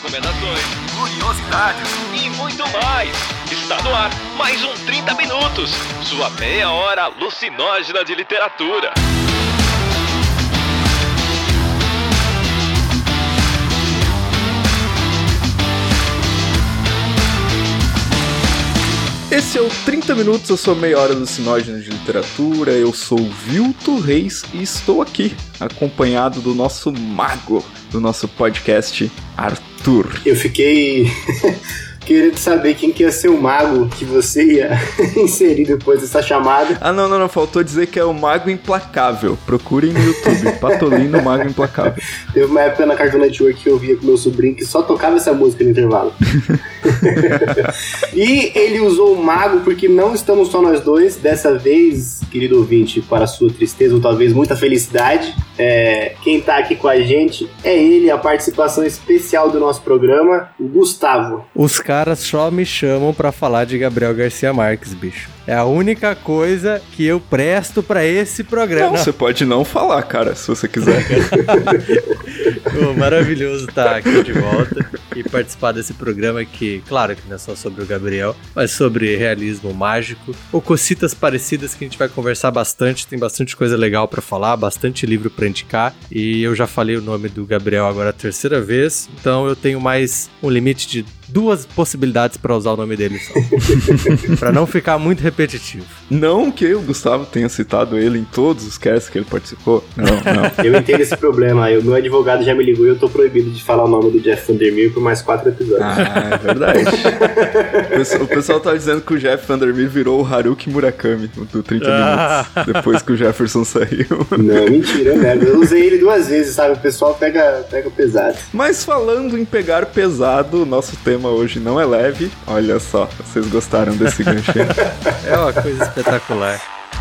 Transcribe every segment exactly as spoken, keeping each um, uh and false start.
recomendações, curiosidades e muito mais. Está no ar mais um trinta minutos, sua meia hora alucinógena de literatura. Esse é o trinta minutos, a sua meia hora alucinógena de literatura. Eu sou o Vilto Reis e estou aqui, acompanhado do nosso mago do nosso podcast, Arthur. Eu fiquei querendo saber quem que ia ser o mago que você ia inserir depois dessa chamada. Ah, não, não, não, faltou dizer que é o Mago Implacável. Procurem no YouTube, Patolino Mago Implacável. Teve uma época na Cartoon Network que eu via com meu sobrinho que só tocava essa música no intervalo. E ele usou o mago porque não estamos só nós dois. Dessa vez, querido ouvinte, para sua tristeza ou talvez muita felicidade, é, quem tá aqui com a gente é ele, a participação especial do nosso programa, o Gustavo. Os caras só me chamam pra falar de Gabriel Garcia Marques, bicho. É a única coisa que eu presto pra esse programa. Não, você pode não falar, cara, se você quiser. Pô, maravilhoso estar aqui de volta e participar desse programa que, claro que não é só sobre o Gabriel, mas sobre realismo mágico ou cositas parecidas que a gente vai conversar bastante. Tem bastante coisa legal pra falar, bastante livro pra indicar, e eu já falei o nome do Gabriel agora a terceira vez, então eu tenho mais um limite de duas possibilidades pra usar o nome dele só. Pra não ficar muito repetitivo. Não que o Gustavo tenha citado ele em todos os casts que ele participou. Não, não. Eu entendo esse problema. O meu advogado já me ligou e eu tô proibido de falar o nome do Jeff Vandermeer por mais quatro episódios. Ah, é verdade. o, pessoal, o pessoal tá dizendo que o Jeff Vandermeer virou o Haruki Murakami do trinta minutos, ah. depois que o Jefferson saiu. Não, mentira, né? Eu usei ele duas vezes, sabe? O pessoal pega, pega pesado. Mas falando em pegar pesado, o nosso tema hoje não é leve. Olha só, vocês gostaram desse ganchinho? É uma coisa espetacular.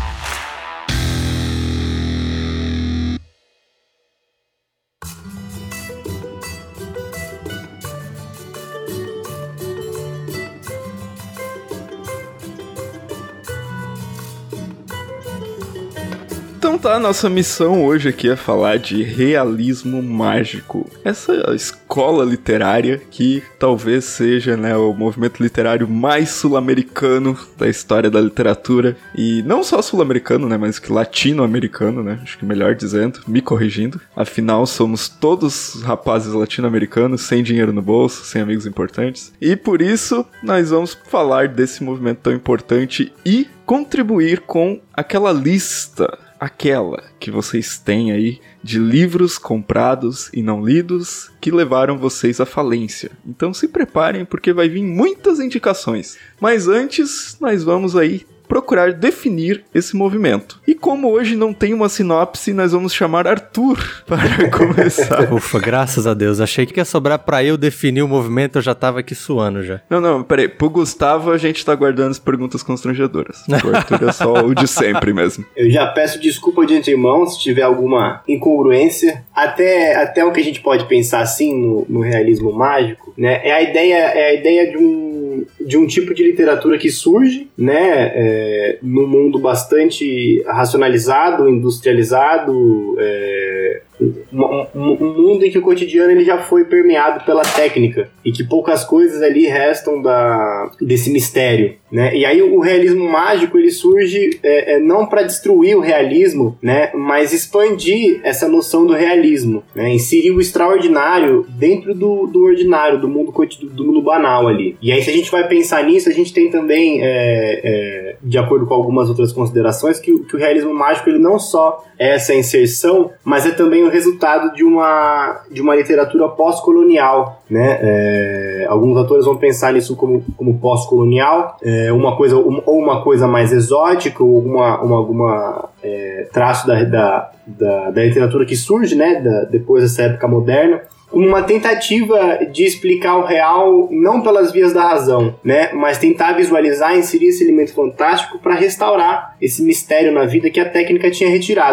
Então tá, nossa missão hoje aqui é falar de realismo mágico. Essa escola literária que talvez seja, né, o movimento literário mais sul-americano da história da literatura. E não só sul-americano, né, mas que latino-americano, né, acho que melhor dizendo, me corrigindo. Afinal, somos todos rapazes latino-americanos, sem dinheiro no bolso, sem amigos importantes. E por isso, nós vamos falar desse movimento tão importante e contribuir com aquela lista... aquela que vocês têm aí de livros comprados e não lidos que levaram vocês à falência. Então se preparem porque vai vir muitas indicações. Mas antes, nós vamos aí procurar definir esse movimento. E como hoje não tem uma sinopse, nós vamos chamar Arthur para começar. Ufa, graças a Deus. Achei que ia sobrar pra eu definir o movimento, eu já tava aqui suando já. Não, não, peraí. Pro Gustavo a gente tá guardando as perguntas constrangedoras. O Arthur é só o de sempre mesmo. Eu já peço desculpa de antemão se tiver alguma incongruência. Até, até o que a gente pode pensar assim no, no realismo mágico, né? É a ideia, é a ideia de um de um tipo de literatura que surge, né, é, num mundo bastante racionalizado, industrializado, é, um, um, um mundo em que o cotidiano ele já foi permeado pela técnica e que poucas coisas ali restam da, desse mistério, né? E aí o realismo mágico ele surge é, é, não para destruir o realismo, né, mas expandir essa noção do realismo, né, inserir o extraordinário dentro do, do ordinário, do mundo, do mundo banal ali. E aí se a gente vai pensar nisso, a gente tem também, é, é, de acordo com algumas outras considerações, que, que o realismo mágico ele não só é essa inserção, mas é também o resultado de uma, de uma literatura pós-colonial, né? É, alguns autores vão pensar nisso como, como pós-colonial, é, uma coisa, um, ou uma coisa mais exótica, ou alguma, uma, alguma é, traço da, da, da, da literatura que surge, né? Da, depois dessa época moderna, uma tentativa de explicar o real não pelas vias da razão, né, mas tentar visualizar e inserir esse elemento fantástico para restaurar esse mistério na vida que a técnica tinha retirado.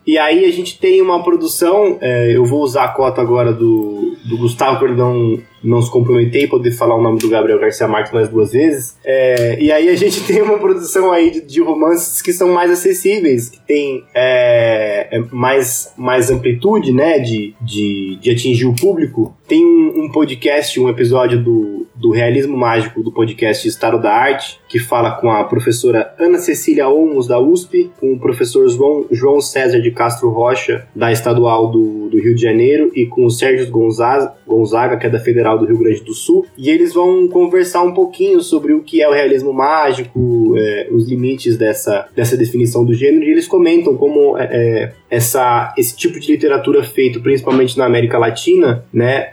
E aí a gente tem uma produção, é, eu vou usar a cota agora do, do Gustavo para ele não, não se comprometer e poder falar o nome do Gabriel Garcia Marques mais duas vezes. É, e aí a gente tem uma produção aí de, de romances que são mais acessíveis, que tem é, mais, mais amplitude, né, de, de, de atingir o público. Tem um, um podcast, um episódio do, do Realismo Mágico, do podcast Estado da Arte, que fala com a professora Ana Cecília Olmos, da U S P, com o professor João, João César de Castro Rocha, da Estadual do, do Rio de Janeiro, e com o Sérgio Gonzaga, Gonzaga, que é da Federal do Rio Grande do Sul, e eles vão conversar um pouquinho sobre o que é o realismo mágico, é, os limites dessa, dessa definição do gênero, e eles comentam como é, essa, esse tipo de literatura feito principalmente na América Latina, né,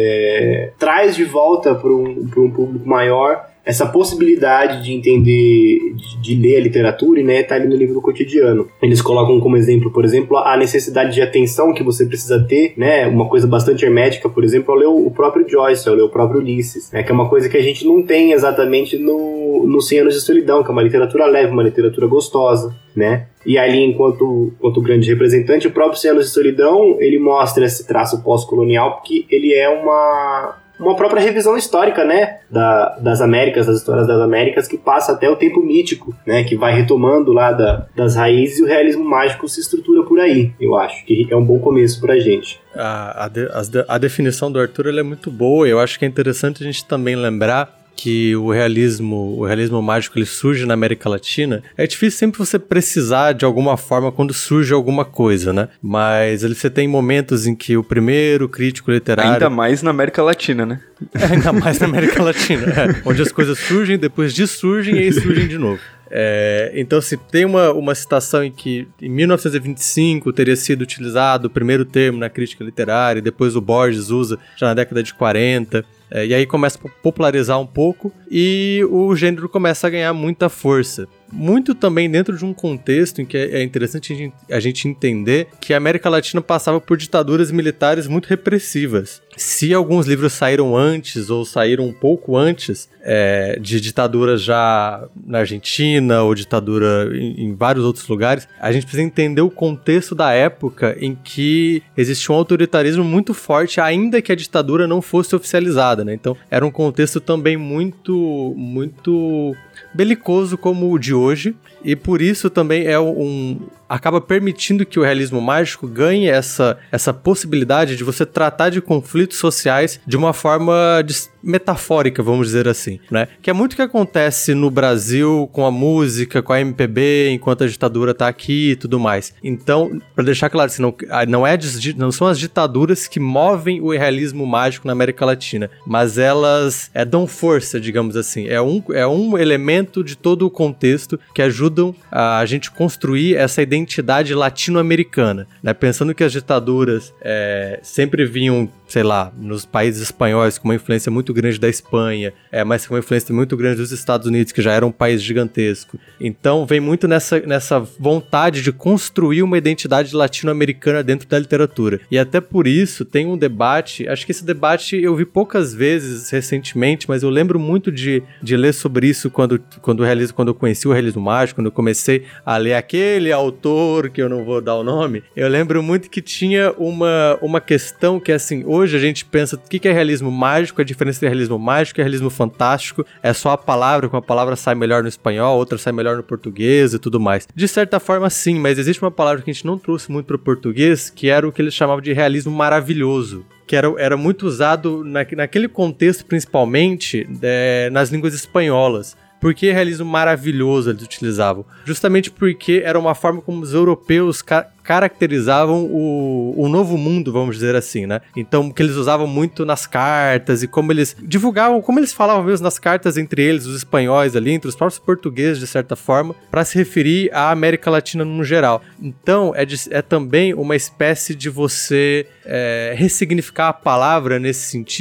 é, traz de volta para um, para um público maior essa possibilidade de entender, de, de ler a literatura e, né, tá ali no livro do cotidiano. Eles colocam como exemplo, por exemplo, a necessidade de atenção que você precisa ter, né, uma coisa bastante hermética, por exemplo, ao ler o próprio Joyce, ao ler o próprio Ulisses, né, que é uma coisa que a gente não tem exatamente no, no Cem Anos de Solidão, que é uma literatura leve, uma literatura gostosa, né. E ali, enquanto, enquanto grande representante, o próprio Cem Anos de Solidão, ele mostra esse traço pós-colonial, porque ele é uma... uma própria revisão histórica, né, da, das Américas, das histórias das Américas, que passa até o tempo mítico, né, que vai retomando lá da, das raízes, e o realismo mágico se estrutura por aí, eu acho, que é um bom começo pra gente. A, a, de, a definição do Arthur ela é muito boa, eu acho que é interessante a gente também lembrar que o realismo, o realismo mágico ele surge na América Latina. É difícil sempre você precisar de alguma forma quando surge alguma coisa, né? Mas você tem momentos em que o primeiro crítico literário... Ainda mais na América Latina, né? É, ainda mais na América Latina, é, onde as coisas surgem, depois dessurgem e aí surgem de novo. É, então, se tem uma, uma citação em que em mil novecentos e vinte e cinco teria sido utilizado o primeiro termo na crítica literária, e depois o Borges usa já na década de quarenta, é, e aí começa a popularizar um pouco e o gênero começa a ganhar muita força. Muito também dentro de um contexto em que é interessante a gente entender que a América Latina passava por ditaduras militares muito repressivas. Se alguns livros saíram antes ou saíram um pouco antes é, de ditaduras já na Argentina ou ditadura em, em vários outros lugares, a gente precisa entender o contexto da época em que existia um autoritarismo muito forte, ainda que a ditadura não fosse oficializada, né? Então era um contexto também muito, muito belicoso como o de hoje, e por isso também é um... acaba permitindo que o realismo mágico ganhe essa, essa possibilidade de você tratar de conflitos sociais de uma forma de, metafórica, vamos dizer assim, né? Que é muito o que acontece no Brasil com a música, com a M P B, enquanto a ditadura tá aqui e tudo mais. Então, para deixar claro, assim, não, não, é, não são as ditaduras que movem o realismo mágico na América Latina, mas elas é, dão força, digamos assim. É um, é um elemento de todo o contexto que ajudam a, a gente construir essa identidade identidade latino-americana, né? Pensando que as ditaduras é, sempre vinham, sei lá, nos países espanhóis com uma influência muito grande da Espanha, é, mas com uma influência muito grande dos Estados Unidos, que já era um país gigantesco. Então vem muito nessa, nessa vontade de construir uma identidade latino-americana dentro da literatura. E até por isso tem um debate, acho que esse debate eu vi poucas vezes recentemente, mas eu lembro muito de, de ler sobre isso quando, quando, o realismo, quando eu conheci o realismo mágico, quando eu comecei a ler aquele autor que eu não vou dar o nome, eu lembro muito que tinha uma, uma questão que, assim, hoje a gente pensa o que é realismo mágico, a diferença entre realismo mágico e realismo fantástico, é só a palavra, com a palavra sai melhor no espanhol, outra sai melhor no português e tudo mais. De certa forma, sim, mas existe uma palavra que a gente não trouxe muito para o português, que era o que eles chamavam de realismo maravilhoso, que era, era muito usado na, naquele contexto, principalmente, é, nas línguas espanholas. Por que realismo maravilhoso eles utilizavam? Justamente porque era uma forma como os europeus ca- caracterizavam o, o novo mundo, vamos dizer assim, né? Então, que eles usavam muito nas cartas e como eles divulgavam, como eles falavam mesmo nas cartas entre eles, os espanhóis ali, entre os próprios portugueses, de certa forma, para se referir à América Latina no geral. Então, é, de, é também uma espécie de você é, ressignificar a palavra nesse sentido,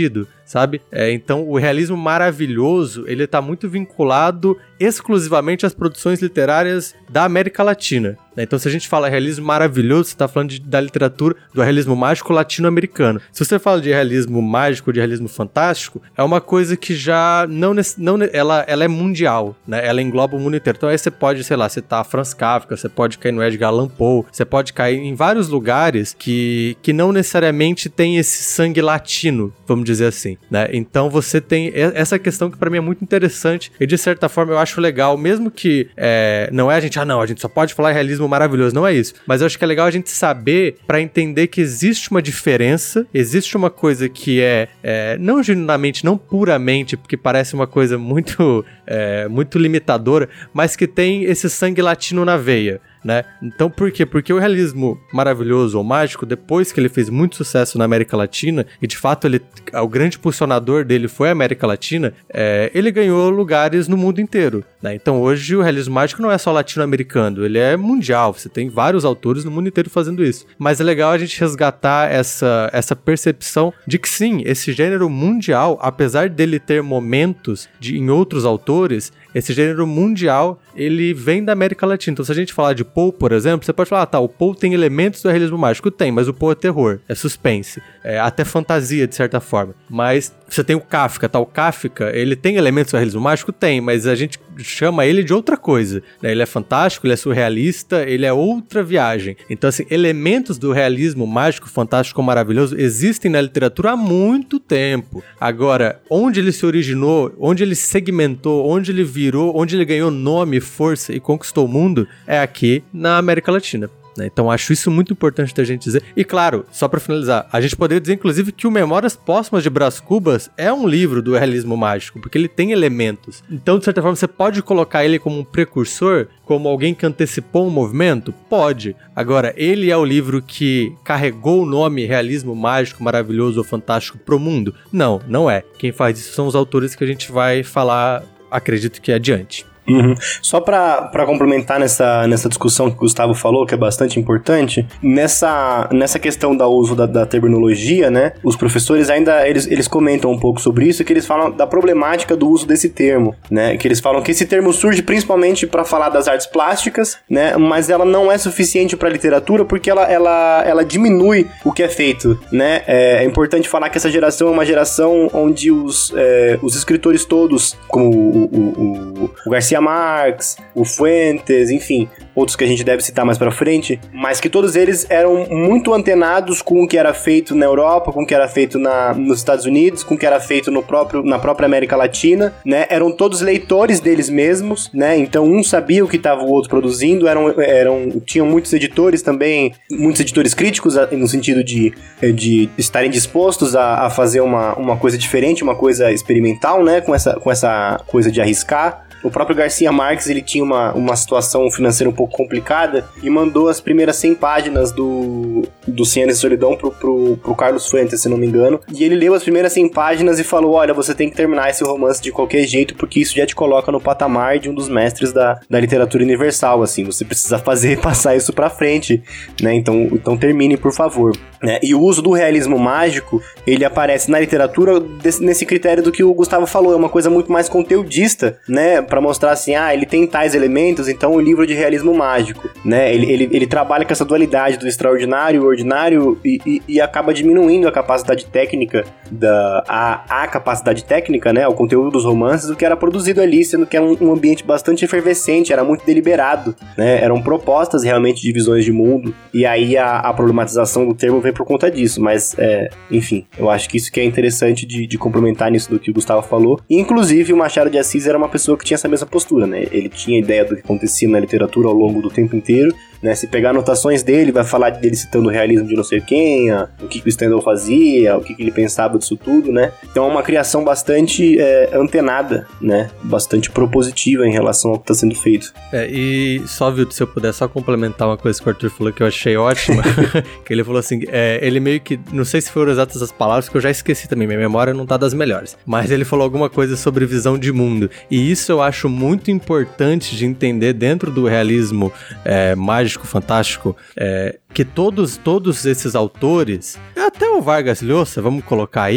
sabe? É, então, o realismo maravilhoso, ele tá muito vinculado exclusivamente às produções literárias da América Latina. Então, se a gente fala realismo maravilhoso, você está falando de, da literatura do realismo mágico latino-americano. Se você fala de realismo mágico, de realismo fantástico, é uma coisa que já não... não ela, ela é mundial, né? Ela engloba o mundo inteiro. Então, aí você pode, sei lá, citar Franz Kafka, você pode cair no Edgar Allan Poe, você pode cair em vários lugares que, que não necessariamente tem esse sangue latino, vamos dizer assim, né? Então, você tem essa questão que para mim é muito interessante e, de certa forma, eu acho legal, mesmo que é, não é a gente, ah, não, a gente só pode falar realismo maravilhoso, não é isso. Mas eu acho que é legal a gente saber para entender que existe uma diferença, existe uma coisa que é, é não genuinamente, não puramente, porque parece uma coisa muito, é, muito limitadora, mas que tem esse sangue latino na veia. Né? Então, por quê? Porque o realismo maravilhoso ou mágico, depois que ele fez muito sucesso na América Latina, e de fato ele, o grande impulsionador dele foi a América Latina, é, ele ganhou lugares no mundo inteiro. Né? Então, hoje o realismo mágico não é só latino-americano, ele é mundial, você tem vários autores no mundo inteiro fazendo isso. Mas é legal a gente resgatar essa, essa percepção de que sim, esse gênero mundial, apesar dele ter momentos de, em outros autores, esse gênero mundial, ele vem da América Latina. Então, se a gente falar de Poe, por exemplo, você pode falar, ah, tá, o Poe tem elementos do realismo mágico. Tem, mas o Poe é terror, é suspense, é até fantasia, de certa forma. Mas você tem o Kafka, tá? O Kafka, ele tem elementos do realismo mágico? Tem, mas a gente chama ele de outra coisa, né? Ele é fantástico, ele é surrealista, ele é outra viagem. Então, assim, elementos do realismo mágico, fantástico, maravilhoso existem na literatura há muito tempo. Agora, onde ele se originou, onde ele segmentou, onde ele virou, onde ele ganhou nome, força e conquistou o mundo, é aqui na América Latina. Então acho isso muito importante da gente dizer. E claro, só pra finalizar, a gente poderia dizer inclusive que o Memórias Póstumas de Brás Cubas é um livro do realismo mágico, porque ele tem elementos. Então, de certa forma, você pode colocar ele como um precursor, como alguém que antecipou um movimento? Pode. Agora, ele é o livro que carregou o nome realismo mágico, maravilhoso ou fantástico pro mundo? Não, não é. Quem faz isso são os autores que a gente vai falar, acredito que adiante. Uhum. Só para complementar nessa, nessa discussão que o Gustavo falou, que é bastante importante, nessa, nessa questão do uso da, da terminologia, né, os professores ainda, eles, eles comentam um pouco sobre isso, que eles falam da problemática do uso desse termo, né, que eles falam que esse termo surge principalmente para falar das artes plásticas, né, mas ela não é suficiente para a literatura porque ela, ela, ela diminui o que é feito, né, é, é importante falar que essa geração é uma geração onde os, é, os escritores todos, como o, o, o, o Garcia Marques, o Fuentes, enfim, outros que a gente deve citar mais pra frente, mas que todos eles eram muito antenados com o que era feito na Europa, com o que era feito na, nos Estados Unidos, com o que era feito no próprio, na própria América Latina, né, eram todos leitores deles mesmos, né, então um sabia o que estava o outro produzindo, eram, eram, tinham muitos editores também, muitos editores críticos, no sentido de, de estarem dispostos a, a fazer uma, uma coisa diferente, uma coisa experimental, né, com essa, com essa coisa de arriscar. O próprio Garcia Marques, ele tinha uma, uma situação financeira um pouco complicada e mandou as primeiras cem páginas do, do Cem Anos de Solidão pro, pro, pro Carlos Fuentes, se não me engano. E ele leu as primeiras cem páginas e falou, olha, você tem que terminar esse romance de qualquer jeito, porque isso já te coloca no patamar de um dos mestres da, da literatura universal, assim. Você precisa fazer passar isso pra frente, né? Então, então termine, por favor. Né? E o uso do realismo mágico, ele aparece na literatura desse, nesse critério do que o Gustavo falou, é uma coisa muito mais conteudista, né? Pra mostrar assim, ah, ele tem tais elementos, então o livro de realismo mágico, né? Ele, ele, ele trabalha com essa dualidade do extraordinário e o ordinário e, e, e acaba diminuindo a capacidade técnica, da, a, a capacidade técnica, né? O conteúdo dos romances, do que era produzido ali, sendo que era um, um ambiente bastante efervescente, era muito deliberado, né? Eram propostas realmente de visões de mundo, e aí a, a problematização do termo vem por conta disso, mas, é, enfim, eu acho que isso que é interessante de, de complementar nisso do que o Gustavo falou. E, inclusive, o Machado de Assis era uma pessoa que tinha essa mesma postura, né? Ele tinha ideia do que acontecia na literatura ao longo do tempo inteiro, né? Se pegar anotações dele, vai falar dele citando o realismo de não sei quem, a, o que, que o Stendhal fazia, o que, que ele pensava disso tudo, né? Então é uma criação bastante é, antenada, né? Bastante propositiva em relação ao que está sendo feito. É, e só, viu, se eu puder só complementar uma coisa que o Arthur falou que eu achei ótima, que ele falou assim, é, ele meio que, não sei se foram exatas as palavras, que eu já esqueci também, minha memória não tá das melhores, mas ele falou alguma coisa sobre visão de mundo, e isso eu acho muito importante de entender dentro do realismo é, mágico, fantástico, é, que todos, todos esses autores, até o Vargas Llosa, vamos colocar aí,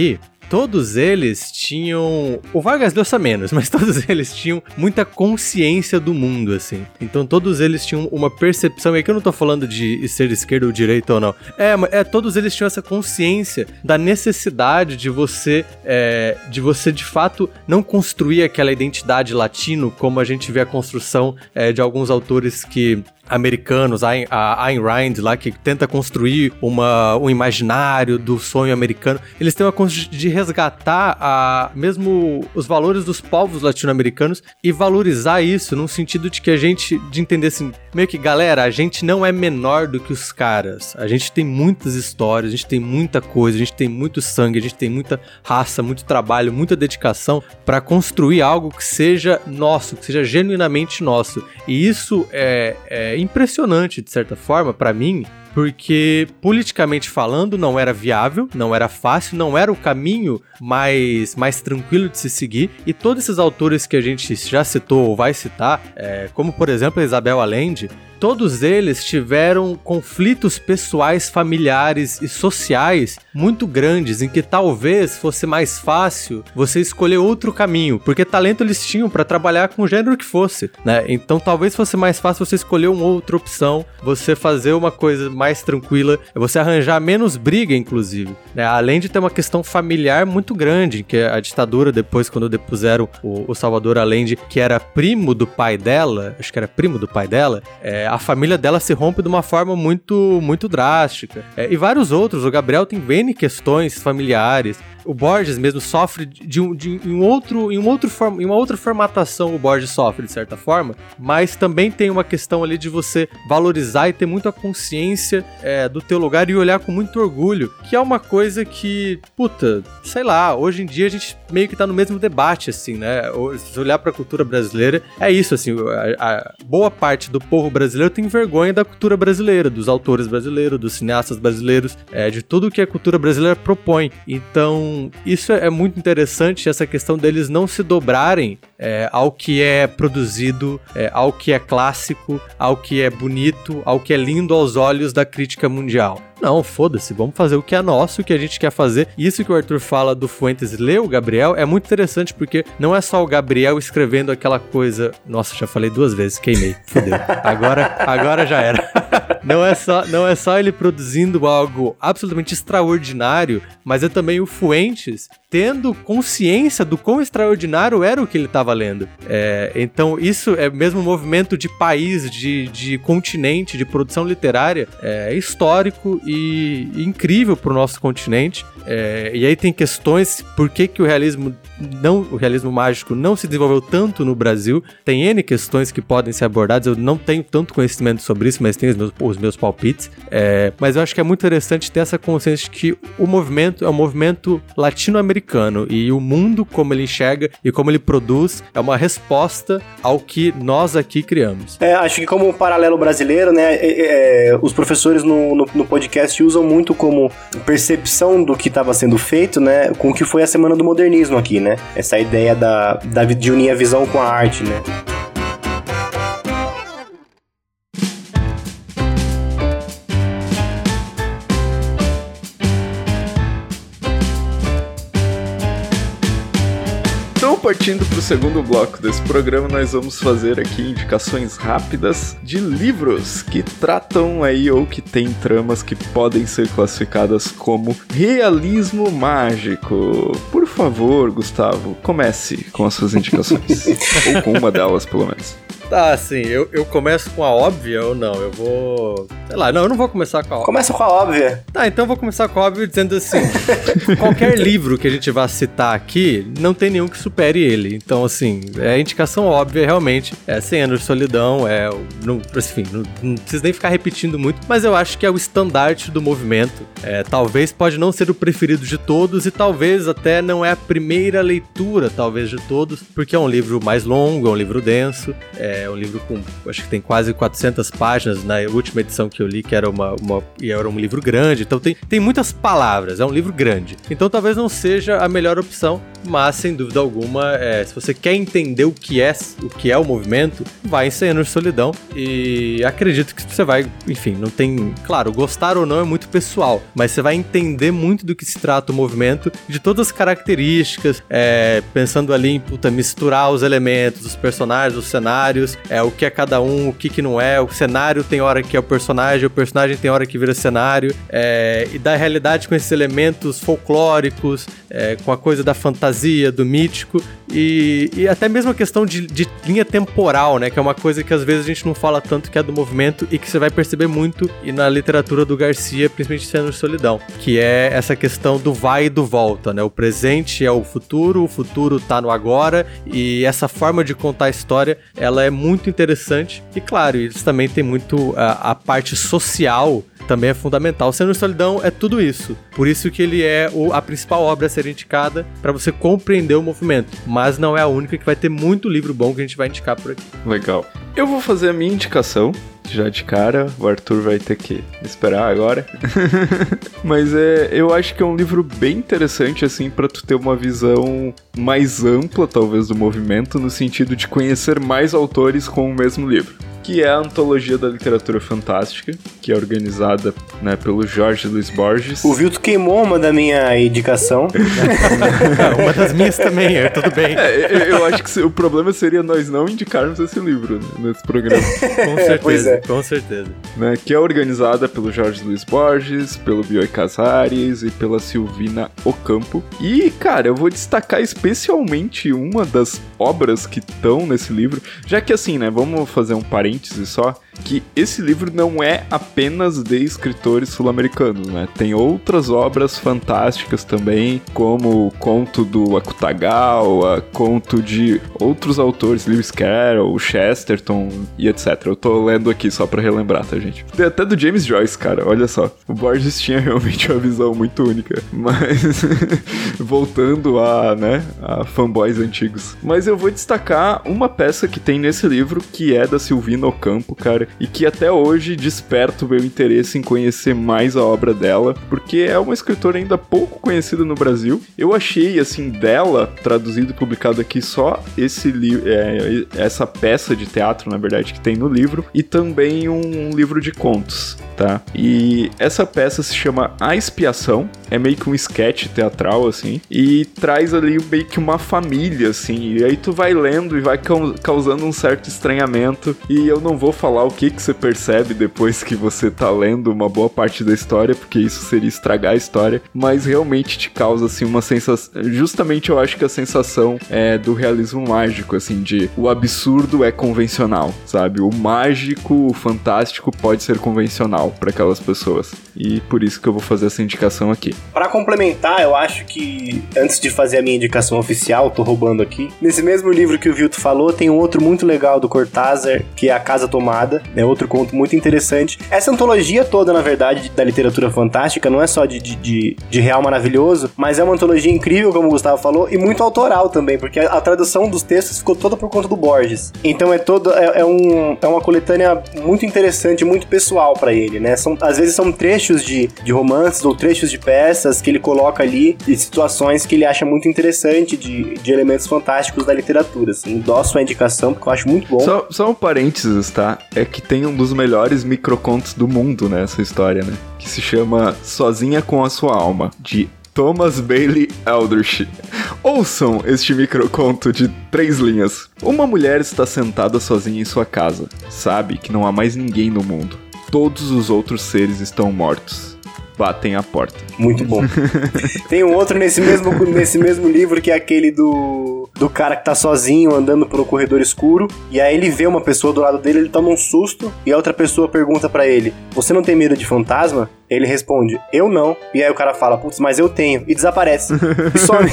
todos eles tinham... O Vargas Llosa menos, mas todos eles tinham muita consciência do mundo, assim. Então todos eles tinham uma percepção, e aqui eu não tô falando de ser esquerda ou direita ou não. É, é todos eles tinham essa consciência da necessidade de você, é, de você de fato não construir aquela identidade latino como a gente vê a construção é, de alguns autores que... americanos, a Ayn Rand lá, que tenta construir uma, um imaginário do sonho americano. Eles têm uma coisa de resgatar a, mesmo os valores dos povos latino-americanos e valorizar isso num sentido de que a gente, de entender assim, meio que, galera, a gente não é menor do que os caras. A gente tem muitas histórias, a gente tem muita coisa, a gente tem muito sangue, a gente tem muita raça, muito trabalho, muita dedicação para construir algo que seja nosso, que seja genuinamente nosso. E isso é, é impressionante, de certa forma, pra mim, porque politicamente falando não era viável, não era fácil, não era o caminho mais, mais tranquilo de se seguir, e todos esses autores que a gente já citou ou vai citar, é, como por exemplo a Isabel Allende, todos eles tiveram conflitos pessoais, familiares e sociais muito grandes, em que talvez fosse mais fácil você escolher outro caminho, porque talento eles tinham para trabalhar com o gênero que fosse, né? Então talvez fosse mais fácil você escolher uma outra opção, você fazer uma coisa mais tranquila, você arranjar menos briga, inclusive, né? Além de ter uma questão familiar muito grande, que a ditadura, depois quando depuseram o, o Salvador Allende, que era primo do pai dela, acho que era primo do pai dela, é, a família dela se rompe de uma forma muito, muito drástica. É, e vários outros. O Gabriel tem N questões familiares. O Borges mesmo sofre de um, de, de um outro, em, um outro form, em uma outra formatação. O Borges sofre, de certa forma. Mas também tem uma questão ali de você valorizar e ter muita consciência é, do teu lugar e olhar com muito orgulho. Que é uma coisa que, puta, sei lá, hoje em dia a gente meio que tá no mesmo debate, assim, né? Se olhar pra cultura brasileira, é isso, assim, a, a boa parte do povo brasileiro tem vergonha da cultura brasileira, dos autores brasileiros, dos cineastas brasileiros, é, de tudo que a cultura brasileira propõe. Então, isso é muito interessante, essa questão deles não se dobrarem é, ao que é produzido, é, ao que é clássico, ao que é bonito, ao que é lindo aos olhos da crítica mundial. Não, foda-se, vamos fazer o que é nosso, o que a gente quer fazer. Isso que o Arthur fala do Fuentes ler o Gabriel é muito interessante, porque não é só o Gabriel escrevendo aquela coisa... Nossa, já falei duas vezes, queimei, fodeu. Agora, agora já era. Não é, só, não é só ele produzindo algo absolutamente extraordinário, mas é também o Fuentes tendo consciência do quão extraordinário era o que ele estava lendo. É, então isso é mesmo um movimento de país, de, de continente, de produção literária, é histórico e, e incrível para o nosso continente. É, e aí tem questões, por que, que o realismo não, o realismo mágico não se desenvolveu tanto no Brasil. Tem N questões que podem ser abordadas, eu não tenho tanto conhecimento sobre isso, mas tenho os meus, os meus palpites. É, mas eu acho que é muito interessante ter essa consciência de que o movimento é um movimento latino-americano e o mundo, como ele enxerga e como ele produz, é uma resposta ao que nós aqui criamos. É, acho que como um paralelo brasileiro, né, é, é, os professores no, no, no podcast usam muito como percepção do que estava sendo feito, né, com o que foi a Semana do Modernismo aqui, né? Essa ideia da, da, de unir a visão com a arte, né? Partindo para o segundo bloco desse programa, nós vamos fazer aqui indicações rápidas de livros que tratam aí ou que têm tramas que podem ser classificadas como realismo mágico. Por favor, Gustavo, comece com as suas indicações. Ou com uma delas, pelo menos. Tá, assim, eu, eu começo com a óbvia ou não? Eu vou... Sei lá, não, eu não vou começar com a óbvia. Começa com a óbvia. Tá, então eu vou começar com a óbvia dizendo assim, qualquer livro que a gente vá citar aqui, não tem nenhum que supere ele. Então, assim, é a indicação óbvia, realmente, é cem anos de solidão, é... Não, enfim, não, não precisa nem ficar repetindo muito, mas eu acho que é o estandarte do movimento. É, talvez pode não ser o preferido de todos e talvez até não é a primeira leitura, talvez, de todos, porque é um livro mais longo, é um livro denso, é É um livro com, acho que tem quase quatrocentas páginas na última edição que eu li, que era, uma, uma, e era um livro grande, então tem, tem muitas palavras, é um livro grande. Então talvez não seja a melhor opção, mas sem dúvida alguma, é, se você quer entender o que é o que é o movimento, vai em Cem Anos de Solidão, e acredito que você vai, enfim, não tem, claro, gostar ou não é muito pessoal, mas você vai entender muito do que se trata o movimento, de todas as características, é, pensando ali em, puta, misturar os elementos, os personagens, os cenários, é, o que é cada um, o que que não é, o cenário tem hora que é o personagem, o personagem tem hora que vira cenário, é, e da realidade com esses elementos folclóricos, é, com a coisa da fantasia, do mítico, e, e até mesmo a questão de, de linha temporal, né, que é uma coisa que às vezes a gente não fala tanto, que é do movimento, e que você vai perceber muito e na literatura do Garcia, principalmente Cem Anos de Solidão, que é essa questão do vai e do volta, né, o presente é o futuro, o futuro tá no agora, e essa forma de contar a história, ela é muito interessante, e claro, eles também têm muito a, a parte social, também é fundamental. Cem Anos de Solidão é tudo isso. Por isso que ele é o, a principal obra a ser indicada para você compreender o movimento. Mas não é a única, que vai ter muito livro bom que a gente vai indicar por aqui. Legal. Eu vou fazer a minha indicação. Já de cara, o Arthur vai ter que esperar agora. Mas é, eu acho que é um livro bem interessante, assim, pra tu ter uma visão mais ampla, talvez, do movimento, no sentido de conhecer mais autores com o mesmo livro. Que é a Antologia da Literatura Fantástica, que é organizada, né, pelo Jorge Luiz Borges. O Vilto queimou uma da minha indicação. Uma das minhas também, é, tudo bem. É, eu acho que se, o problema seria nós não indicarmos esse livro, né, nesse programa. Com certeza, é. com certeza. Né, que é organizada pelo Jorge Luiz Borges, pelo Bioy Casares e pela Silvina Ocampo. E, cara, eu vou destacar especialmente uma das obras que estão nesse livro, já que assim, né, vamos fazer um parênteses só, que esse livro não é apenas de escritores sul-americanos, né? Tem outras obras fantásticas também, como o conto do Akutagawa, conto de outros autores, Lewis Carroll, Chesterton e etcétera. Eu tô lendo aqui só pra relembrar, tá, gente? Tem até do James Joyce, cara, olha só. O Borges tinha realmente uma visão muito única, mas voltando a, né, a fanboys antigos. Mas eu vou destacar uma peça que tem nesse livro, que é da Silvina Ocampo, cara, e que até hoje desperta o meu interesse em conhecer mais a obra dela, porque é uma escritora ainda pouco conhecida no Brasil. Eu achei, assim, dela, traduzido e publicado aqui, só esse li- é, essa peça de teatro, na verdade, que tem no livro, e também um livro de contos, tá? E essa peça se chama A Expiação, é meio que um sketch teatral, assim, e traz ali meio que uma família, assim, e aí tu vai lendo e vai causando um certo estranhamento, e eu não vou falar o que que você percebe depois que você tá lendo uma boa parte da história, porque isso seria estragar a história, mas realmente te causa, assim, uma sensação, justamente eu acho que a sensação é do realismo mágico, assim, de o absurdo é convencional, sabe? O mágico, o fantástico pode ser convencional para aquelas pessoas, e por isso que eu vou fazer essa indicação aqui. Pra complementar, eu acho que, antes de fazer a minha indicação oficial, tô roubando aqui, nesse mesmo livro que o Vilto falou, tem um outro muito legal do Cortázar, que é A Casa Tomada, é outro conto muito interessante. Essa antologia toda, na verdade, da literatura fantástica, não é só de, de, de real maravilhoso, mas é uma antologia incrível, como o Gustavo falou, e muito autoral também, porque a, a tradução dos textos ficou toda por conta do Borges. Então é, todo, é, é, um, é uma coletânea muito interessante, muito pessoal pra ele, né? São, às vezes são trechos de, de romances ou trechos de peças que ele coloca ali, de situações que ele acha muito interessante, de, de elementos fantásticos da literatura, assim. Endosso a indicação, porque eu acho muito bom. Só, só um parênteses, tá? É que tem um dos melhores microcontos do mundo nessa história, né? Que se chama Sozinha com a Sua Alma, de Thomas Bailey Aldrich. Ouçam este microconto de três linhas. Uma mulher está sentada sozinha em sua casa. Sabe que não há mais ninguém no mundo. Todos os outros seres estão mortos. Batem a porta. Muito bom. Tem um outro nesse mesmo, nesse mesmo livro, que é aquele do, do cara que tá sozinho andando por um corredor escuro, e aí ele vê uma pessoa do lado dele, ele toma um susto, e a outra pessoa pergunta pra ele: você não tem medo de fantasma? Ele responde: eu não. E aí o cara fala: putz, mas eu tenho. E desaparece. E some.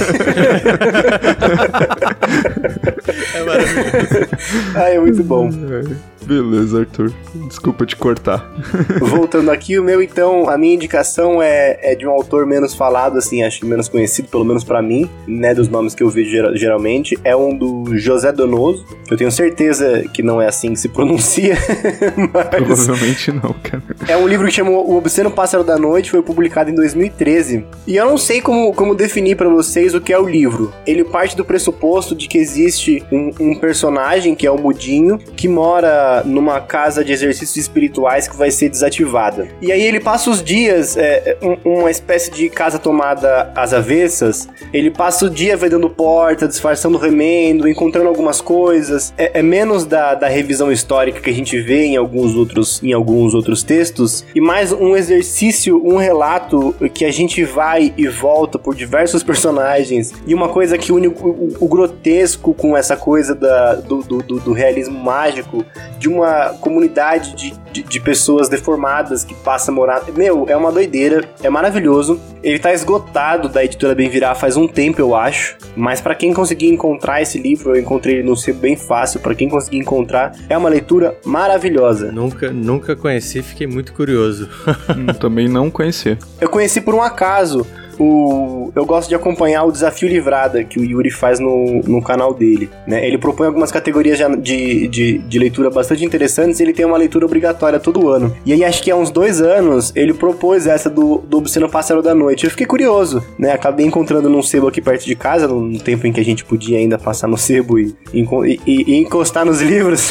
É maravilhoso. Ah, é muito bom. Beleza, Arthur. Desculpa te cortar. Voltando aqui, o meu, então, a minha indicação é, é de um autor menos falado, assim, acho que menos conhecido, pelo menos pra mim, né, dos nomes que eu vejo geral, geralmente. É um do José Donoso, que eu tenho certeza que não é assim que se pronuncia. Mas provavelmente não, cara. É um livro que chama O Obsceno Passado Pássaro da Noite foi publicado em dois mil e treze. E eu não sei como, como definir pra vocês o que é o livro. Ele parte do pressuposto de que existe um, um personagem, que é o Mudinho, que mora numa casa de exercícios espirituais que vai ser desativada. E aí ele passa os dias, é, um, uma espécie de casa tomada às avessas. Ele passa o dia vendendo porta, disfarçando remendo, encontrando algumas coisas. É, é menos da, da revisão histórica que a gente vê em alguns outros, em alguns outros textos, e mais um exercício, um relato que a gente vai e volta por diversos personagens, e uma coisa que une o, o, o grotesco com essa coisa da, do, do, do realismo mágico, de uma comunidade de, de, de pessoas deformadas que passa a morar... Meu, é uma doideira, é maravilhoso. Ele tá esgotado da editora Bem Virar faz um tempo, eu acho, mas pra quem conseguir encontrar esse livro, eu encontrei ele no sebo bem fácil, pra quem conseguir encontrar, é uma leitura maravilhosa. Nunca, nunca conheci, fiquei muito curioso. hum, também não conheci. Eu conheci por um acaso. O, eu gosto de acompanhar o Desafio Livrada, que o Yuri faz no, no canal dele, né? Ele propõe algumas categorias de, de, de leitura bastante interessantes, e ele tem uma leitura obrigatória todo ano. E aí, acho que há uns dois anos, ele propôs essa do, do Obsceno Pássaro da Noite. Eu fiquei curioso, né? Acabei encontrando num sebo aqui perto de casa, no tempo em que a gente podia ainda passar no sebo e, e, e, e encostar nos livros.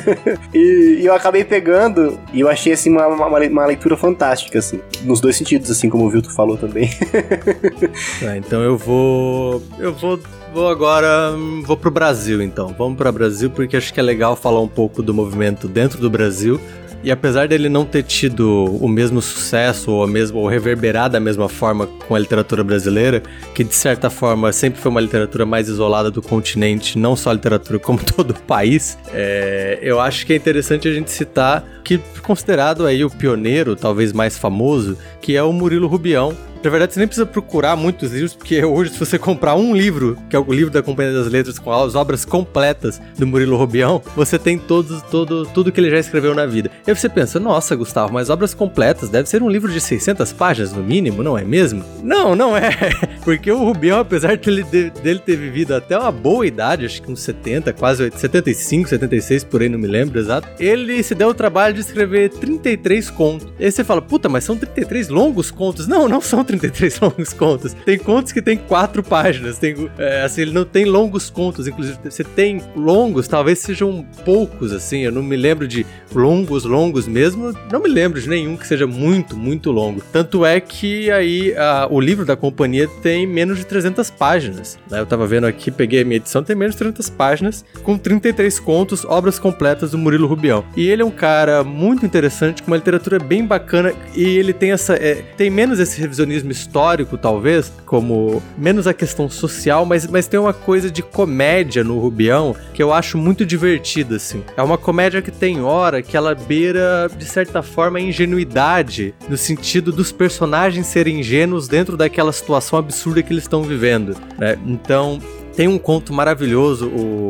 e, e eu acabei pegando, e eu achei, assim, uma, uma, uma leitura fantástica, assim. Nos dois sentidos, assim, como o Vilto falou também. Tá, então eu vou... Eu vou... Vou agora, vou pro Brasil então, vamos pro Brasil porque acho que é legal falar um pouco do movimento dentro do Brasil. E apesar dele não ter tido o mesmo sucesso ou, a mesma, ou reverberar da mesma forma com a literatura brasileira, que de certa forma sempre foi uma literatura mais isolada do continente, não só a literatura como todo o país, é, eu acho que é interessante a gente citar que considerado aí o pioneiro, talvez mais famoso, que é o Murilo Rubião. Na verdade, você nem precisa procurar muitos livros, porque hoje, se você comprar um livro, que é o livro da Companhia das Letras, com as obras completas do Murilo Rubião, você tem todos, todo, tudo que ele já escreveu na vida. E aí você pensa, nossa, Gustavo, mas obras completas deve ser um livro de seiscentas páginas no mínimo, não é mesmo? Não, não é. Porque o Rubião, apesar dele, dele ter vivido até uma boa idade, acho que uns setenta, quase setenta e cinco, setenta e seis, por aí, não me lembro exato, ele se deu o trabalho de escrever trinta e três contos. E aí você fala, puta, mas são trinta e três longos contos? Não, não são trinta e três longos contos. Tem contos que tem quatro páginas. Tem, é, assim, ele não tem longos contos. Inclusive, você tem longos, talvez sejam poucos, assim. Eu não me lembro de longos, longos mesmo. Não me lembro de nenhum que seja muito, muito longo. Tanto é que aí a, o livro da companhia tem menos de trezentas páginas. Né? Eu tava vendo aqui, peguei a minha edição, tem menos de trezentas páginas, com trinta e três contos, obras completas do Murilo Rubião. E ele é um cara muito interessante, com uma literatura bem bacana, e ele tem essa é, tem menos esse revisionismo histórico, talvez, como menos a questão social, mas, mas tem uma coisa de comédia no Rubião que eu acho muito divertida, assim. É uma comédia que tem hora que ela beira, de certa forma, a ingenuidade, no sentido dos personagens serem ingênuos dentro daquela situação absurda que eles estão vivendo, né? Então, tem um conto maravilhoso,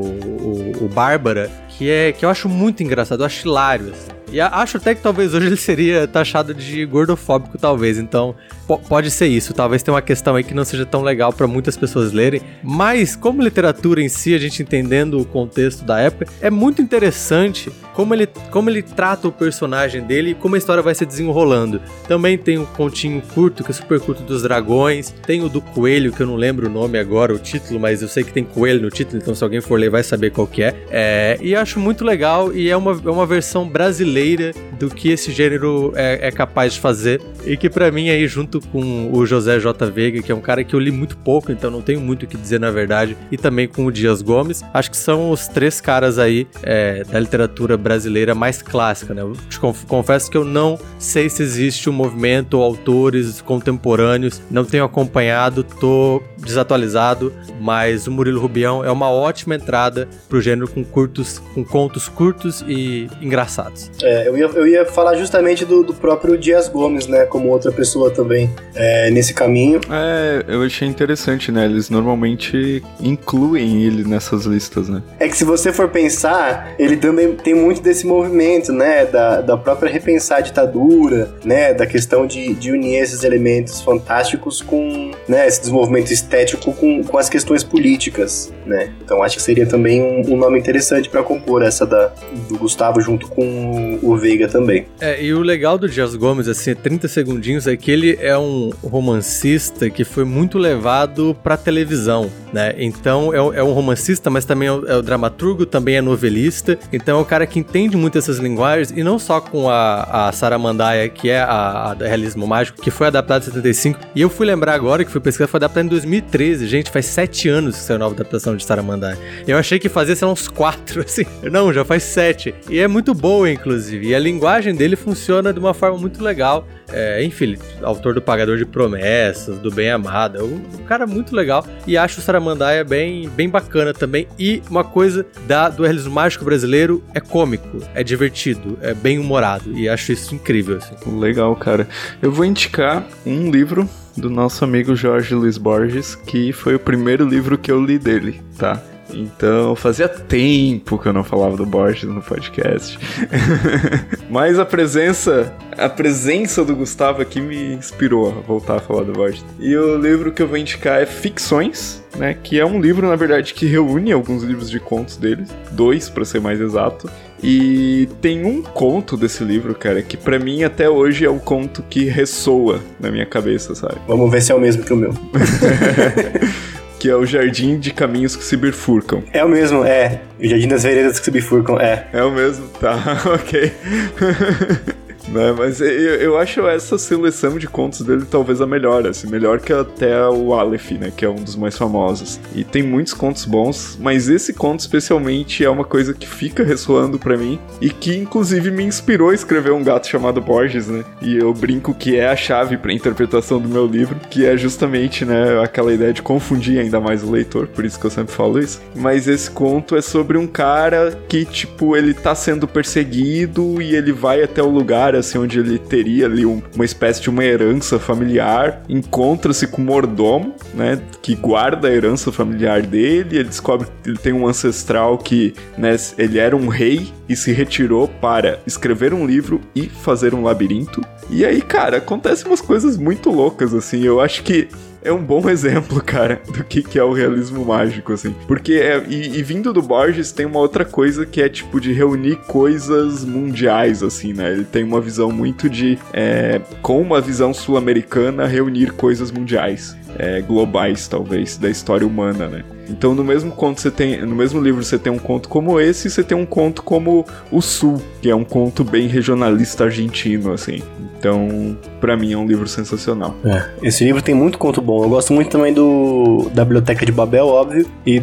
o, o, o Bárbara, que, é, que eu acho muito engraçado, eu acho hilário, assim. E acho até que talvez hoje ele seria taxado de gordofóbico, talvez. Então, p- pode ser isso. Talvez tenha uma questão aí que não seja tão legal para muitas pessoas lerem. Mas, como literatura em si, a gente entendendo o contexto da época, é muito interessante como ele, como ele trata o personagem dele e como a história vai se desenrolando. Também tem um continho curto, que é super curto, dos dragões. Tem o do coelho, que eu não lembro o nome agora, o título, mas eu sei que tem coelho no título, então se alguém for ler vai saber qual que é. é e acho muito legal, e é uma, é uma versão brasileira do que esse gênero é, é capaz de fazer, e que pra mim aí, junto com o José J. Veiga, que é um cara que eu li muito pouco, então não tenho muito o que dizer na verdade, e também com o Dias Gomes, acho que são os três caras aí é, da literatura brasileira mais clássica, né? Eu te confesso que eu não sei se existe um movimento ou autores contemporâneos, não tenho acompanhado, tô desatualizado, mas o Murilo Rubião é uma ótima entrada pro gênero, com curtos, com contos curtos e engraçados. É, eu ia, eu ia falar justamente do, do próprio Dias Gomes, né, como outra pessoa também também é, nesse caminho. É, eu achei interessante, né? Eles normalmente incluem ele nessas listas, né? É que se você for pensar, ele também tem muito desse movimento, né? Da, da própria repensar a ditadura, né? Da questão de, de unir esses elementos fantásticos com, né? Esse desenvolvimento estético com, com as questões políticas, né? Então acho que seria também um, um nome interessante para compor essa da, do Gustavo junto com o Veiga também. É, e o legal do Dias Gomes, assim, trinta segundinhos, é que ele é um romancista que foi muito levado pra televisão, né? Então é, é um romancista, mas também é o, é o dramaturgo, também é novelista, então é o cara que entende muito essas linguagens, e não só com a, a Saramandaia, que é a, a Realismo Mágico, que foi adaptada em setenta e cinco, e eu fui lembrar agora que fui pesquisar, foi adaptada em dois mil e treze, gente, faz sete anos que saiu a nova adaptação de Saramandaia. Eu achei que fazia, sei lá, uns quatro, assim, não, já faz sete, e é muito boa, inclusive, e a linguagem dele funciona de uma forma muito legal. É, enfim, autor do Pagador de Promessas, do Bem Amado, é um, um cara muito legal, e acho o Saramandaia bem, bem bacana também. E uma coisa da, do realismo mágico brasileiro, é cômico, é divertido, é bem humorado, e acho isso incrível, assim. Legal, cara. Eu vou indicar um livro do nosso amigo Jorge Luiz Borges, que foi o primeiro livro que eu li dele, tá? Então, fazia tempo que eu não falava do Borges no podcast. Mas a presença, a presença do Gustavo aqui me inspirou a voltar a falar do Borges. E o livro que eu vou indicar é Ficções, né? Que é um livro, na verdade, que reúne alguns livros de contos dele. Dois, pra ser mais exato. E tem um conto desse livro, cara, que pra mim até hoje é um conto que ressoa na minha cabeça, sabe? Vamos ver se é o mesmo que o meu. Que é o Jardim de Caminhos que se Bifurcam. É o mesmo, é. O Jardim das Veredas que se Bifurcam, é. É o mesmo, tá, ok. Né, mas eu, eu acho essa seleção de contos dele talvez a melhor, assim, melhor que até o Aleph, né, que é um dos mais famosos. E tem muitos contos bons, mas esse conto especialmente é uma coisa que fica ressoando pra mim e que inclusive me inspirou a escrever Um Gato Chamado Borges, né, e eu brinco que é a chave pra interpretação do meu livro, que é justamente, né, aquela ideia de confundir ainda mais o leitor, por isso que eu sempre falo isso. Mas esse conto é sobre um cara que, tipo, ele tá sendo perseguido e ele vai até o lugar, assim, onde ele teria ali um, uma espécie de uma herança familiar, encontra-se com um mordomo, né, que guarda a herança familiar dele, ele descobre que ele tem um ancestral que, né, ele era um rei e se retirou para escrever um livro e fazer um labirinto. E aí, cara, acontecem umas coisas muito loucas, assim, eu acho que é um bom exemplo, cara, do que, que é o realismo mágico, assim. Porque, é, e, e vindo do Borges, tem uma outra coisa que é, tipo, de reunir coisas mundiais, assim, né? Ele tem uma visão muito de, é, com uma visão sul-americana, reunir coisas mundiais. É, globais, talvez, da história humana, né? Então, no mesmo conto você tem, no mesmo livro você tem um conto como esse, e você tem um conto como O Sul, que é um conto bem regionalista argentino, assim. Então, pra mim é um livro sensacional. É, esse livro tem muito conto bom. Eu gosto muito também do da Biblioteca de Babel, óbvio, e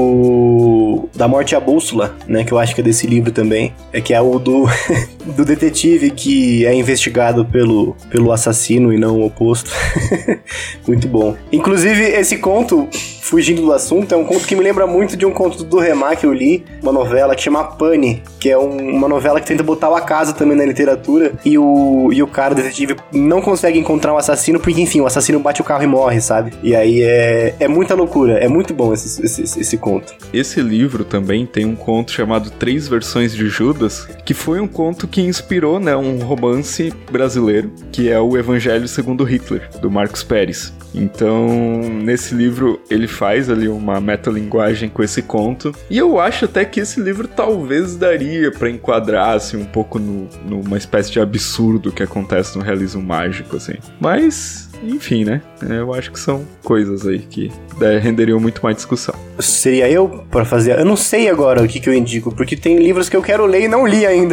do da Morte à Bússola, né, que eu acho que é desse livro também, é que é o do do detetive que é investigado pelo pelo assassino e não o oposto. Muito bom. Inclusive, esse conto, fugindo do assunto, é um conto que me lembra muito de um conto do Remar que eu li, uma novela que chama Pane, que é um, uma novela que tenta botar o acaso também na literatura, e o, e o cara, o detetive, não consegue encontrar um assassino, porque, enfim, o assassino bate o carro e morre, sabe? E aí é, é muita loucura, é muito bom esse, esse, esse conto. Esse livro também tem um conto chamado Três Versões de Judas, que foi um conto que inspirou, né, um romance brasileiro, que é o Evangelho segundo Hitler, do Marcos Pérez. Então, nesse livro, ele faz ali uma metalinguagem com esse conto. E eu acho até que esse livro talvez daria pra enquadrar, assim, um pouco no, numa espécie de absurdo que acontece no realismo mágico, assim. Mas, enfim, né? Eu acho que são coisas aí que renderiam muito mais discussão. Seria eu pra fazer... Eu não sei agora o que, que eu indico, porque tem livros que eu quero ler e não li ainda.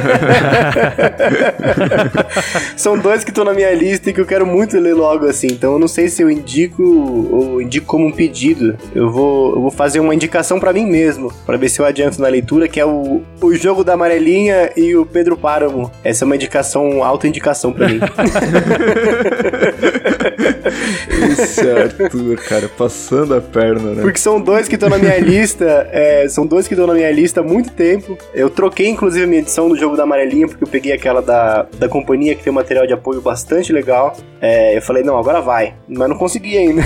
São dois que estão na minha lista e que eu quero muito ler logo, assim. Então eu não sei se eu indico ou indico como um pedido. Eu vou, eu vou fazer uma indicação pra mim mesmo, pra ver se eu adianto na leitura, que é o, o Jogo da Amarelinha e o Pedro Páramo. Essa é uma indicação, auto-indicação pra mim. Esse Arthur, cara, passando a perna, né? Porque são dois que estão na minha lista, é, são dois que estão na minha lista há muito tempo. Eu troquei, inclusive, a minha edição do Jogo da Amarelinha, porque eu peguei aquela da, da companhia que tem um material de apoio bastante legal. É, eu falei, não, agora vai. Mas não consegui ainda.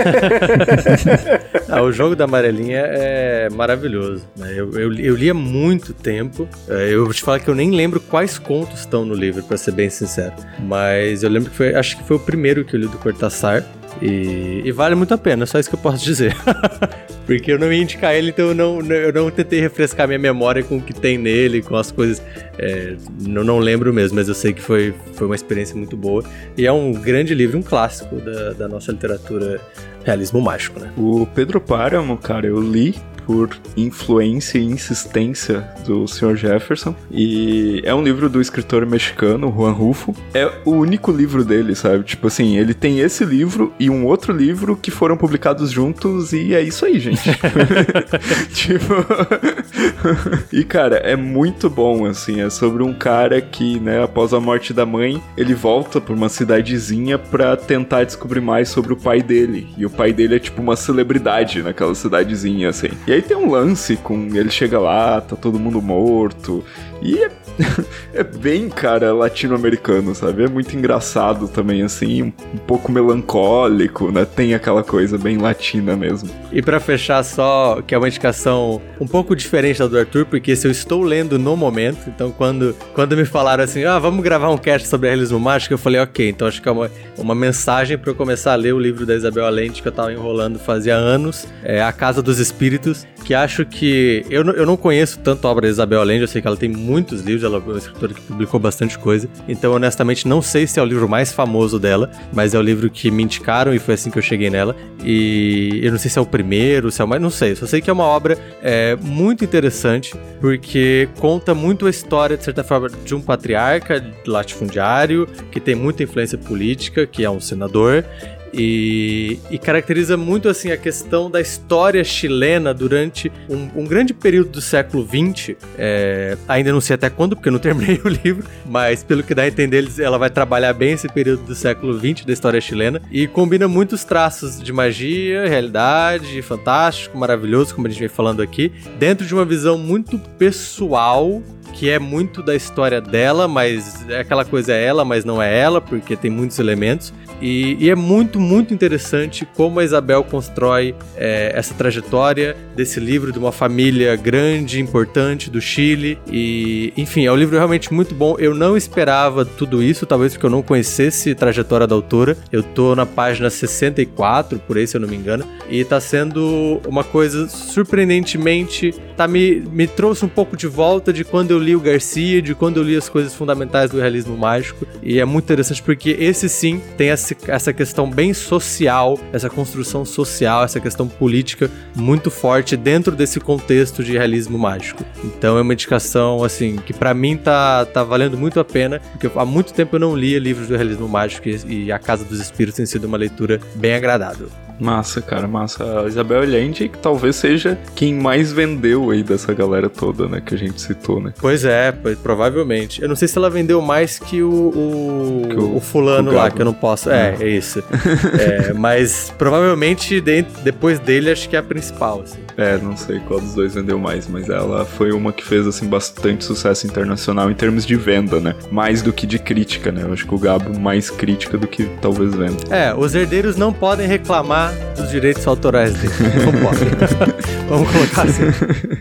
Ah, o Jogo da Amarelinha é maravilhoso, né? Eu, eu, eu li há muito tempo. Eu vou te falar que eu nem lembro quais contos estão no livro, pra ser bem sincero. Mas eu lembro que foi, acho que foi o primeiro que eu li do Cortázar. E, e vale muito a pena, só isso que eu posso dizer. Porque eu não ia indicar ele, então eu não, eu não tentei refrescar minha memória com o que tem nele, com as coisas. É, não, não lembro mesmo, mas eu sei que foi, foi uma experiência muito boa. E é um grande livro, um clássico da, da nossa literatura realismo mágico, né? O Pedro Páramo, cara, eu li por influência e insistência do senhor Jefferson, e é um livro do escritor mexicano, Juan Rulfo. É o único livro dele, sabe? Tipo assim, ele tem esse livro e um outro livro que foram publicados juntos, e é isso aí, gente. Tipo... E, cara, é muito bom, assim, é sobre um cara que, né, após a morte da mãe, ele volta pra uma cidadezinha pra tentar descobrir mais sobre o pai dele, e o pai dele é tipo uma celebridade naquela cidadezinha, assim. E aí tem um lance com ele chega lá, tá todo mundo morto, e é, é bem, cara, latino-americano, sabe? É muito engraçado também, assim, um, um pouco melancólico, né? Tem aquela coisa bem latina mesmo. E pra fechar só, que é uma indicação um pouco diferente da do Arthur, porque esse eu estou lendo no momento, então quando, quando me falaram assim, ah, vamos gravar um cast sobre realismo mágico, eu falei, ok, então acho que é uma, uma mensagem pra eu começar a ler o livro da Isabel Allende, que eu tava enrolando fazia anos, é A Casa dos Espíritos, que acho que... Eu, eu não conheço tanto a obra da Isabel Allende, eu sei que ela tem muitos livros, ela é uma escritora que publicou bastante coisa, então honestamente não sei se é o livro mais famoso dela, mas é o livro que me indicaram e foi assim que eu cheguei nela, e eu não sei se é o primeiro, se é o mais... não sei, só sei que é uma obra é, muito interessante, porque conta muito a história, de certa forma, de um patriarca latifundiário, que tem muita influência política, que é um senador, E, e caracteriza muito assim a questão da história chilena durante um, um grande período do século vinte. É, ainda não sei até quando, porque eu não terminei o livro, mas pelo que dá a entender, ela vai trabalhar bem esse período do século vinte da história chilena e combina muitos traços de magia, realidade, fantástico, maravilhoso, como a gente vem falando aqui, dentro de uma visão muito pessoal, que é muito da história dela, mas é aquela coisa é ela, mas não é ela, porque tem muitos elementos. E, e é muito, muito interessante como a Isabel constrói é, essa trajetória desse livro de uma família grande, importante do Chile. E, enfim, é um livro realmente muito bom. Eu não esperava tudo isso, talvez porque eu não conhecesse a trajetória da autora. Eu tô na página sessenta e quatro, por aí, se eu não me engano. E tá sendo uma coisa surpreendentemente... Tá, me, me trouxe um pouco de volta de quando eu li o Garcia, de quando eu li as coisas fundamentais do realismo mágico. E é muito interessante porque esse sim tem essa essa questão bem social, essa construção social, essa questão política muito forte dentro desse contexto de realismo mágico. Então é uma indicação, assim, que pra mim tá, tá valendo muito a pena, porque há muito tempo eu não lia livros do realismo mágico e, e A Casa dos Espíritos tem sido uma leitura bem agradável. Massa, cara, massa. A Isabel Allende, que talvez seja quem mais vendeu aí dessa galera toda, né, que a gente citou, né? Pois é, pois, provavelmente. Eu não sei se ela vendeu mais que o, o, que o, o fulano o lá, que eu não posso... É, é isso. é, mas provavelmente de, depois dele, acho que é a principal, assim. É, não sei qual dos dois vendeu mais, mas ela foi uma que fez, assim, bastante sucesso internacional em termos de venda, né? Mais do que de crítica, né? Eu acho que o Gabo mais crítica do que talvez venda. É, os herdeiros não podem reclamar dos direitos autorais dele. Não podem. Vamos colocar assim.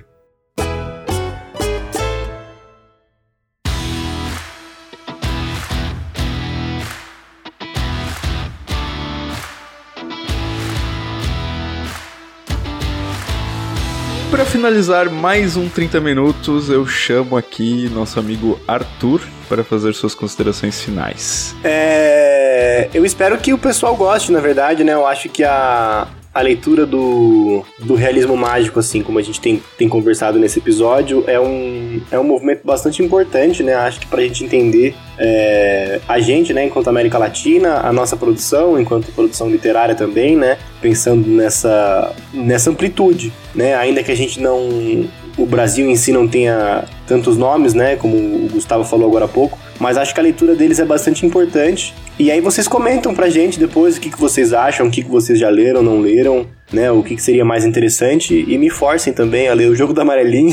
Para finalizar mais um trinta minutos, eu chamo aqui nosso amigo Arthur para fazer suas considerações finais. É, eu espero que o pessoal goste, na verdade, né? Eu acho que a, a leitura do, do realismo mágico, assim, como a gente tem, tem conversado nesse episódio, é um, é um movimento bastante importante, né? Acho que pra gente entender é, a gente, né, enquanto América Latina, a nossa produção, enquanto produção literária também, né? Pensando nessa, nessa amplitude, né? Ainda que a gente não... O Brasil em si não tenha tantos nomes, né? Como o Gustavo falou agora há pouco. Mas acho que a leitura deles é bastante importante. E aí vocês comentam pra gente depois o que, que vocês acham, o que, que vocês já leram, não leram, né? O que, que seria mais interessante. E me forcem também a ler o Jogo do Amarelinho.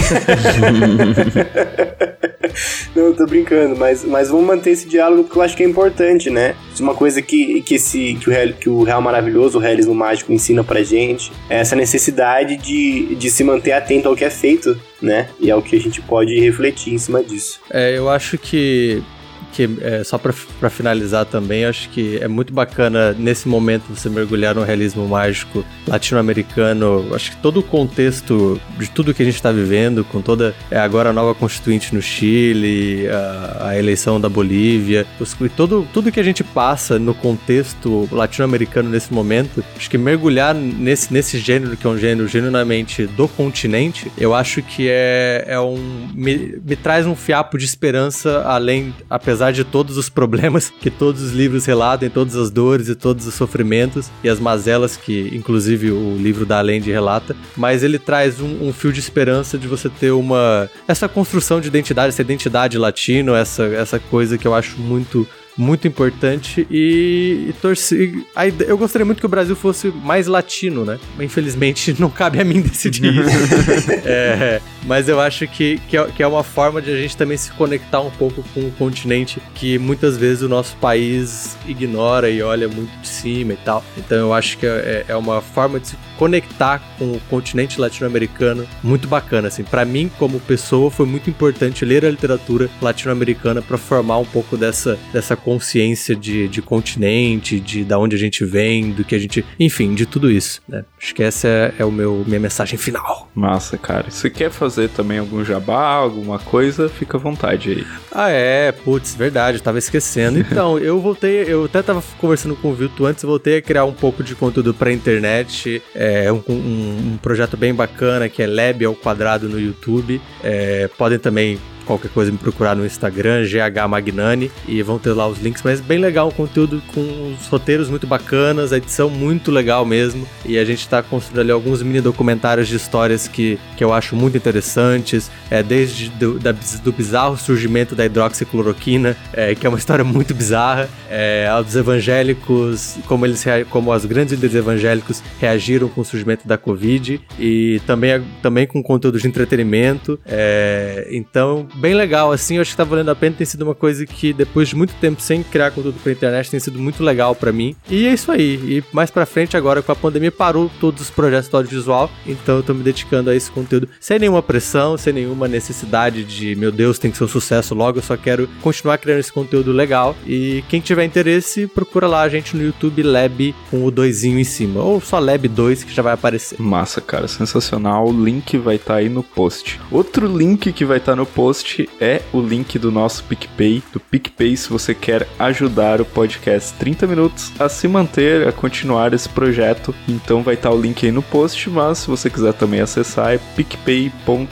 Não, tô brincando, mas, mas vamos manter esse diálogo porque eu acho que é importante, né? Uma coisa que, que, esse, que, o, real, que o Real Maravilhoso, o Realismo Mágico ensina pra gente é essa necessidade de, de se manter atento ao que é feito, né? E ao que a gente pode refletir em cima disso. É, eu acho que... que é, só pra, pra finalizar também, acho que é muito bacana nesse momento você mergulhar no realismo mágico latino-americano. Acho que todo o contexto de tudo que a gente tá vivendo, com toda é, agora a nova constituinte no Chile, a, a eleição da Bolívia, os, todo, tudo que a gente passa no contexto latino-americano nesse momento, acho que mergulhar nesse, nesse gênero, que é um gênero genuinamente do continente, eu acho que é, é um... Me, me traz um fiapo de esperança, além, apesar de todos os problemas que todos os livros relatam, todas as dores e todos os sofrimentos e as mazelas que, inclusive, o livro da Allende relata, mas ele traz um, um fio de esperança de você ter uma... essa construção de identidade, essa identidade latino, essa, essa coisa que eu acho muito... muito importante e, e torci... eu gostaria muito que o Brasil fosse mais latino, né? Infelizmente não cabe a mim decidir isso. é, mas eu acho que, que, é, que é uma forma de a gente também se conectar um pouco com o continente que muitas vezes o nosso país ignora e olha muito de cima e tal. Então eu acho que é, é uma forma de se conectar com o continente latino-americano muito bacana, assim. Pra mim, como pessoa, foi muito importante ler a literatura latino-americana para formar um pouco dessa, dessa consciência de, de continente, de da onde a gente vem, do que a gente... enfim, de tudo isso, né? Acho que essa é, é o meu, minha mensagem final. Massa, cara. Se quer fazer também algum jabá, alguma coisa, fica à vontade aí. Ah, é? Putz, verdade, eu tava esquecendo. Então, eu voltei... eu até tava conversando com o Vilto antes, eu voltei a criar um pouco de conteúdo pra internet. É um, um, um projeto bem bacana, que é Lab ao Quadrado no YouTube. É, podem também... qualquer coisa me procurar no Instagram, G H Magnani, e vão ter lá os links, mas bem legal, um conteúdo com os roteiros muito bacanas, a edição muito legal mesmo, e a gente tá construindo ali alguns mini documentários de histórias que, que eu acho muito interessantes, é, desde do, da, do bizarro surgimento da hidroxicloroquina, é, que é uma história muito bizarra, é, aos evangélicos, como eles como as grandes líderes evangélicos reagiram com o surgimento da Covid, e também, também com conteúdo de entretenimento, é, então bem legal, assim, eu acho que tá valendo a pena, tem sido uma coisa que depois de muito tempo sem criar conteúdo pra internet tem sido muito legal pra mim, e é isso aí, e mais pra frente agora com a pandemia parou todos os projetos do audiovisual, então eu tô me dedicando a esse conteúdo sem nenhuma pressão, sem nenhuma necessidade de, meu Deus, tem que ser um sucesso logo, eu só quero continuar criando esse conteúdo legal, e quem tiver interesse, procura lá a gente no YouTube, Lab com o doisinho em cima, ou só Lab dois que já vai aparecer. Massa, cara, sensacional, o link vai estar tá aí no post. Outro link que vai estar tá no post é o link do nosso PicPay, do PicPay, se você quer ajudar o podcast trinta minutos a se manter, a continuar esse projeto, então vai estar o link aí no post, mas se você quiser também acessar é picpay.me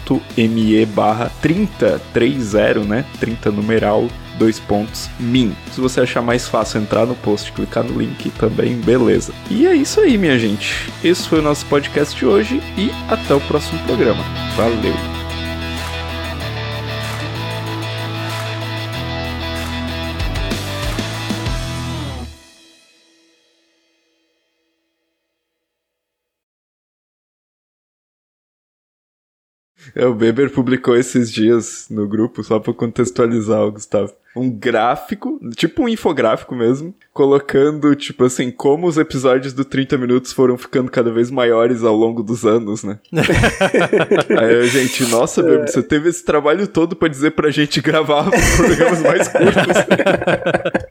barra trinta, trinta, né, trinta numeral, dois pontos, min. Se você achar mais fácil entrar no post, clicar no link também, beleza. E é isso aí, minha gente. Esse foi o nosso podcast de hoje e até o próximo programa. Valeu! É, o Beber publicou esses dias no grupo, só pra contextualizar o Gustavo, um gráfico, tipo um infográfico mesmo, colocando, tipo assim, como os episódios do trinta minutos foram ficando cada vez maiores ao longo dos anos, né? Aí a gente, nossa, Beber, você teve esse trabalho todo pra dizer pra gente gravar programas mais curtos.